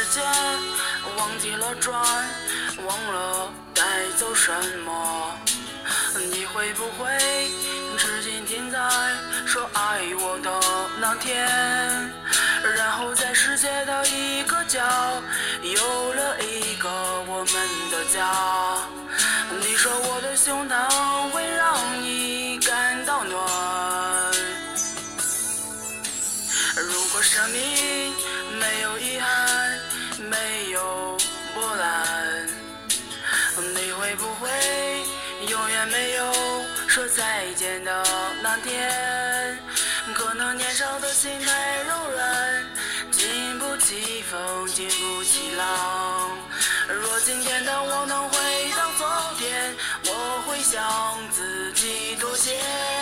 间，忘记了转，忘了带走什么。你会不会是今天在说爱我的那天，然后在世界的一个角有了一个我们的家。你说我的胸膛会让你感到暖，如果生命没有遗憾，没有波澜，你会不会永远没有说再见的那天？可能年少的心太柔软，经不起风，经不起浪。若今天的我能回到昨天，我会向自己妥协。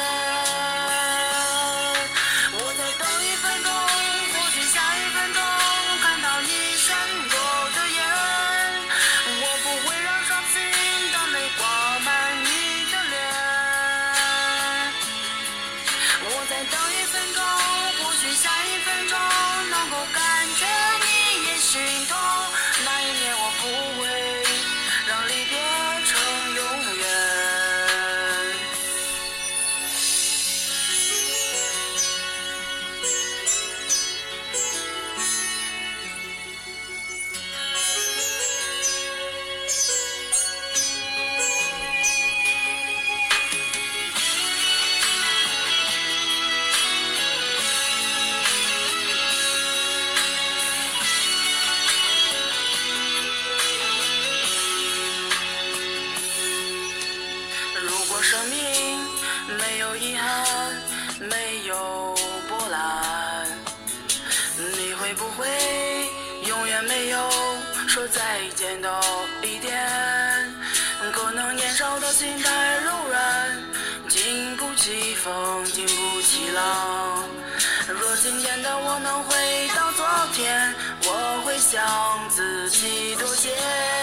我再等1分钟，或许下1分钟看到你闪过的眼，我不会让伤心的泪挂满你的脸。我再等1分钟，或许下1分钟能够感觉你也心痛，那一年我不会让离别成永远。如果生命没有遗憾，没有波澜，你会不会永远没有说再见的一天？可能年少的心太柔软，经不起风，经不起浪。若今天的我能回到昨天，我会向自己妥协。